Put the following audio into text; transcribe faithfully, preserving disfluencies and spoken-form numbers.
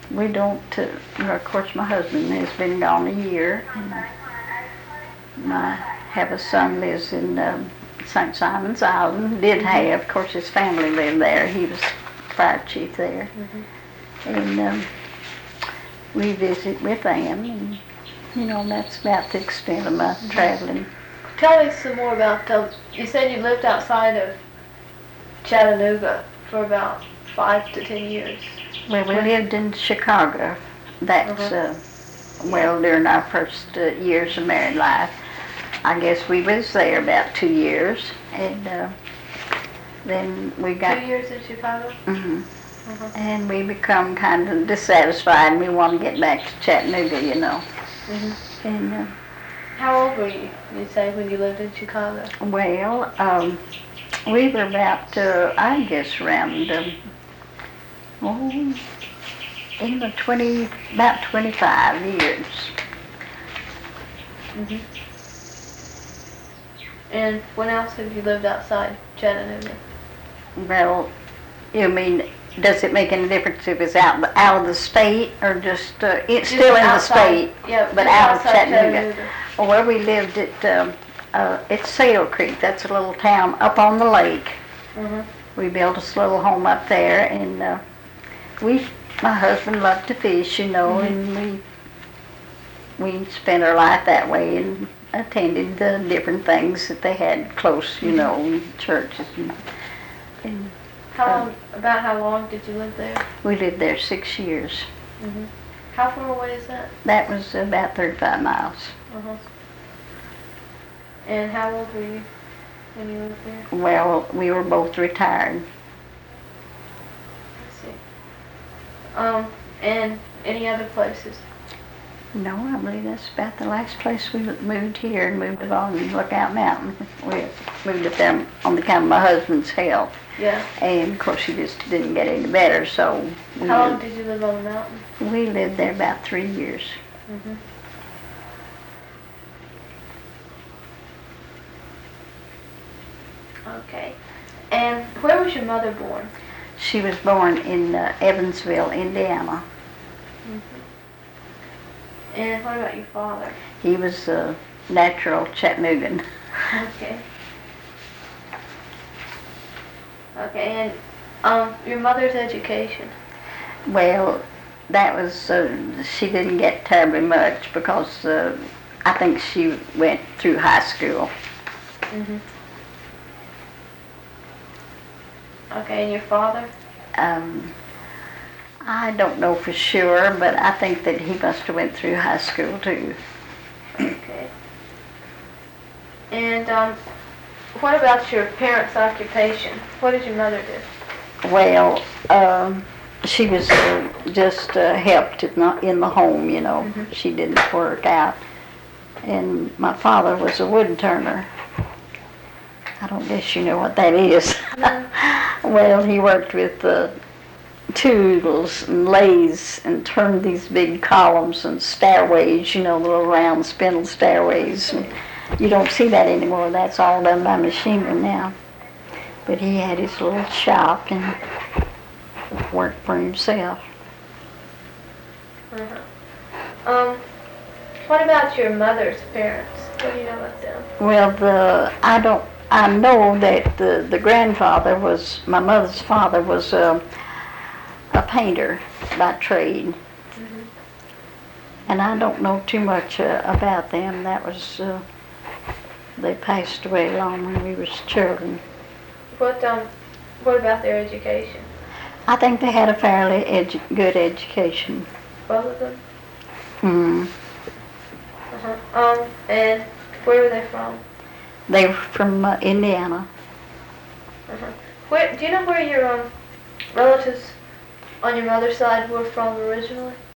we don't, uh, well, of course my husband has been gone a year. And I have a son lives in um, Saint Simon's Island, did have, of course his family lived there, he was fire chief there. Mm-hmm. And um, we visit with them, and you know, that's about the extent of my mm-hmm. traveling. Tell me some more about, um, you said you lived outside of Chattanooga for about five to ten years. Well, we lived in Chicago. That's, uh-huh. uh, well, during our first uh, years of married life. I guess we was there about two years, and uh, then we got... Two years in Chicago? Mm-hmm. Uh-huh. And we become kind of dissatisfied, and we want to get back to Chattanooga, you know. Mm-hmm. And... Uh, How old were you, you say, when you lived in Chicago? Well, um, we were about, uh, I guess, around, um, oh, in the twenty, about twenty-five years. Mm-hmm. And when else have you lived outside Chattanooga? Well, you mean, does it make any difference if it's out out of the state or just, uh, it's just still in outside, the state, yeah, but out of Chattanooga? Chattanooga. Well, we lived at, um, uh, it's Saddle Creek, that's a little town up on the lake. Mm-hmm. We built us a little home up there, and uh, we, my husband loved to fish, you know, mm-hmm. and we we spent our life that way and attended the different things that they had close, you mm-hmm. know, churches. And, and how long, uh, about how long did you live there? We lived there six years. Mm-hmm. How far away is that? That was about thirty-five miles. Uh-huh. And how old were you when you lived there? Well, we were both retired. I see. Um, and any other places? No, I believe that's about the last place we moved here and moved along Lookout Mountain. We moved up there on the account of my husband's health. Yeah. And of course he just didn't get any better, so we How long lived, did you live on the mountain? We lived there about three years. Mm-hmm. Okay. And where was your mother born? She was born in uh, Evansville, Indiana. Mm-hmm. And what about your father? He was a natural Chattanoogan. Okay. Okay, and um, your mother's education? Well, that was, uh, she didn't get terribly much because uh, I think she went through high school. Mm-hmm. Okay, and your father? Um, I don't know for sure, but I think that he must have went through high school too. Okay. And um, what about your parents' occupation? What did your mother do? Well, um, she was uh, just uh, helped in the, in the home, you know. Mm-hmm. She didn't work out. And my father was a wood turner. I don't guess you know what that is. No. Well, he worked with uh, tools and lathes and turned these big columns and stairways, you know, the little round spindle stairways. And you don't see that anymore. That's all done by machinery now. But he had his little shop and worked for himself. Uh-huh. Um, what about your mother's parents? What do you know about them? Well, the I don't. I know that the, the grandfather was, my mother's father was a, a painter by trade. Mm-hmm. And I don't know too much uh, about them. That was, uh, they passed away long when we were children. What, um, what about their education? I think they had a fairly edu- good education. Both of them? Hmm. Uh-huh. Um, and where were they from? They were from uh, Indiana. Uh-huh. Where, do you know where your um, relatives on your mother's side were from originally?